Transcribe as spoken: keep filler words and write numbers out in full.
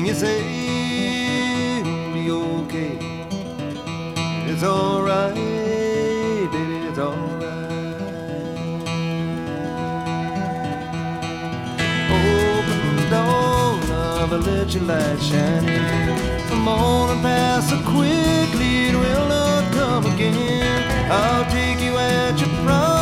everything you say will be okay. It's alright, baby, it's alright. Open the door, love, let your light shine in. The morning pass so quickly, it will not come again. I'll take you at your promise.